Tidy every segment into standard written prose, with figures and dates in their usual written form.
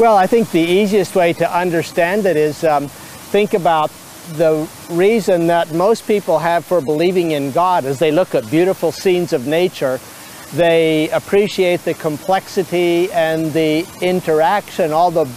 Well, I think the easiest way to understand it is think about the reason that most people have for believing in God. As they look at beautiful scenes of nature, they appreciate the complexity and the interaction, all the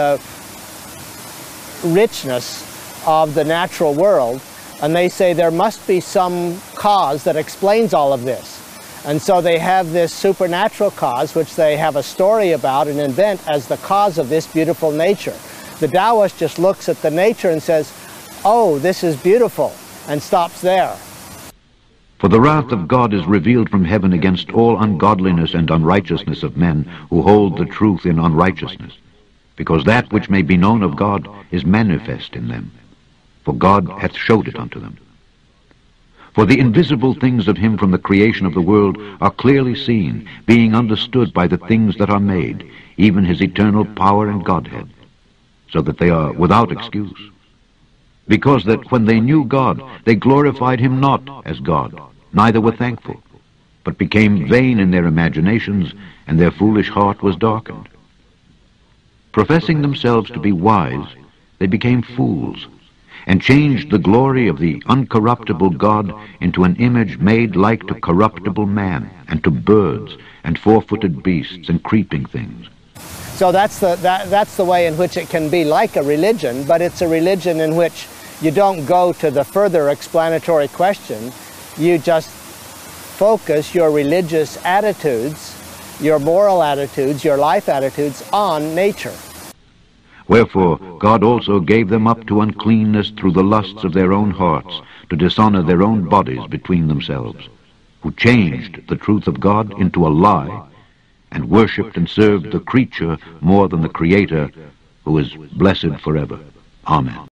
richness of the natural world, and they say there must be some cause that explains all of this. And so they have this supernatural cause, which they have a story about and invent as the cause of this beautiful nature. The Taoist just looks at the nature and says, oh, this is beautiful, and stops there. For the wrath of God is revealed from heaven against all ungodliness and unrighteousness of men who hold the truth in unrighteousness, because that which may be known of God is manifest in them, for God hath showed it unto them. For the invisible things of him from the creation of the world are clearly seen, being understood by the things that are made, even his eternal power and Godhead, so that they are without excuse. Because that when they knew God, they glorified him not as God, neither were thankful, but became vain in their imaginations, and their foolish heart was darkened. Professing themselves to be wise, they became fools, and changed the glory of the uncorruptible God into an image made like to corruptible man, and to birds, and four-footed beasts, and creeping things. So that's the way in which it can be like a religion, but it's a religion in which you don't go to the further explanatory question. You just focus your religious attitudes, your moral attitudes, your life attitudes on nature. Wherefore God also gave them up to uncleanness through the lusts of their own hearts, to dishonor their own bodies between themselves, who changed the truth of God into a lie, and worshipped and served the creature more than the Creator, who is blessed forever. Amen.